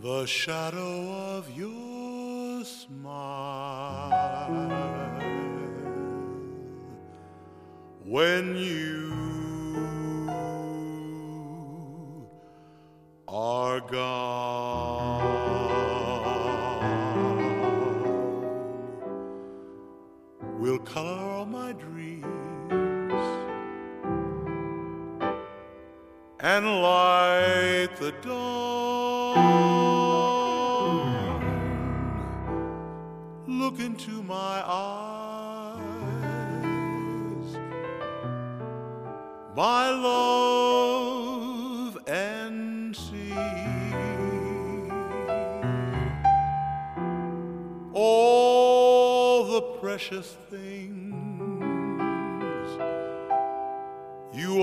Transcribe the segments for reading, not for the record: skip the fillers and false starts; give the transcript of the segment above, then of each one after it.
The shadow of your smile when you are gone will color all my dreams and light the dawn. Look into my eyes, my love, and see all the precious things you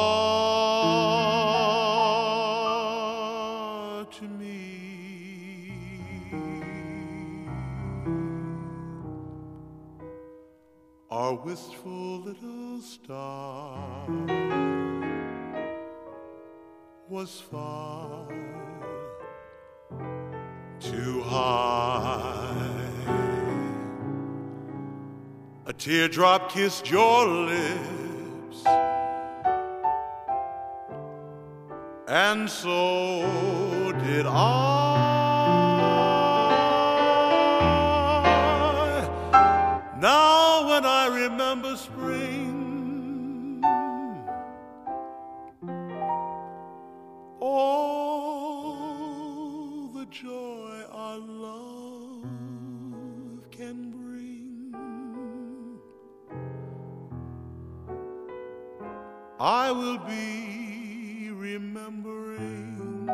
are to me. Our wistful little star was far too high. A teardrop kissed your lips, and so did I. Now when I remember spring, all the joy our love can bring, I will be remembering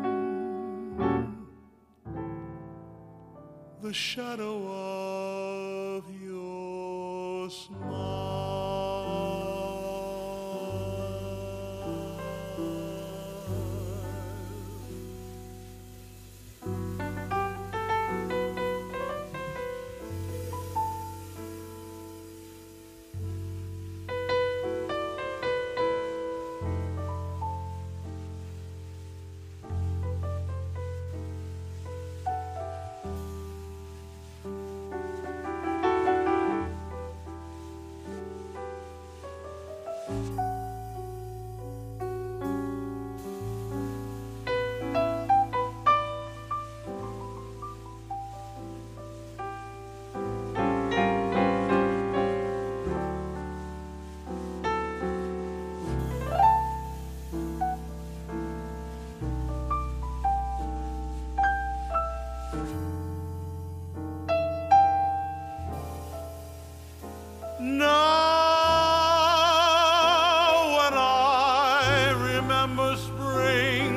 the shadow of your smile. Now when I remember spring,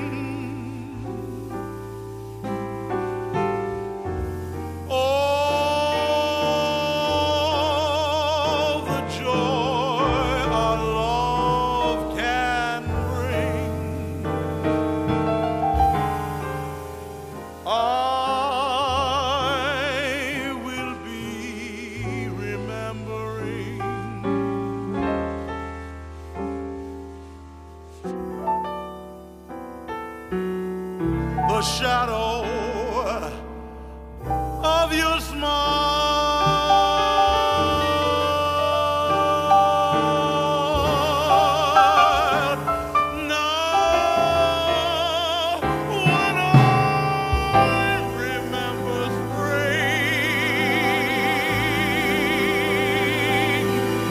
all the joy our love can bring, I will be remembering the shadow of your smile. Now when I remember spring,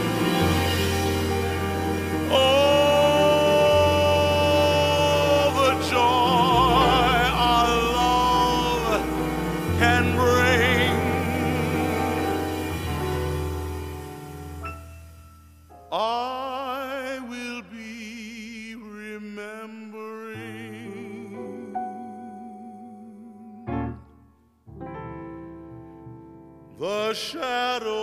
all the joy our love can bring, I will be remembering the shadow